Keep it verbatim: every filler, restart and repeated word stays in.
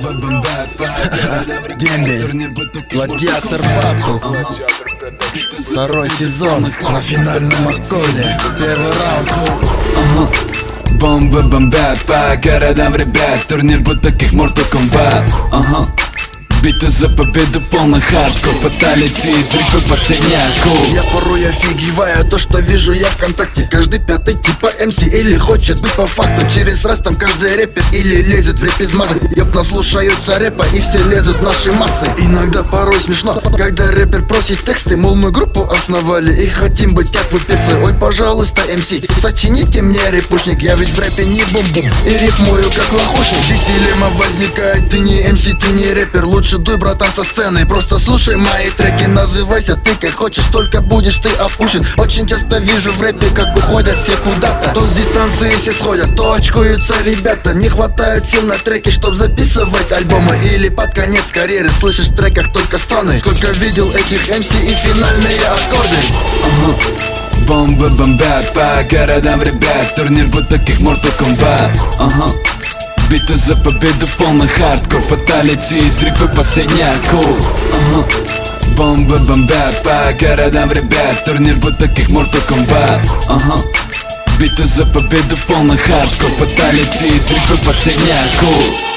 Дембель, Гладиатор Батл, второй сезон на финальном аккорде. Первый раунд. Бомбы бомбят по городам, ребят. Турнир будто как Mortal Kombat. Ага. Битва за победу, полный хардкор, фаталити, взрывы по синяку. Я порой офигеваю то, что вижу я ВКонтакте. Каждый пятый типа эм си или хочет быть по факту. Через раз там каждый рэпер или лезет в рэп из мазок. Ёб, наслушаются рэпа и все лезут в наши массы. Иногда порой смешно, когда рэпер просит тексты. Мол, мы группу основали и хотим быть как вы перцы. Ой, пожалуйста, эм си, сочините мне рэпушник. Я ведь в рэпе не бум-бум и рифмую как лохушник. Здесь дилемма возникает: ты не эм си, ты не рэпер. Лучше дуй, братан, со сцены, просто слушай мои треки. Называйся ты как хочешь, только будешь ты опущен. Очень часто вижу в рэпе, как уходят все куда-то. То с дистанции все сходят, то очкуются ребята. Не хватает сил на треки, чтоб записывать альбомы. Или под конец карьеры слышишь в треках только стоны. Сколько видел этих эм си и финальные аккорды. Ага. Бомбы бомбят по городам, ребят. Турнир будто как Mortal Kombat. Ага. Битва за победу, полный хардкор, фаталити, взрывы по синяку. Ага. Бомбы бомбят по городам, ребят. Турнир будто как Mortal Kombat. Ага. Битва за победу, полный хардкор, фаталити, взрывы по синяку.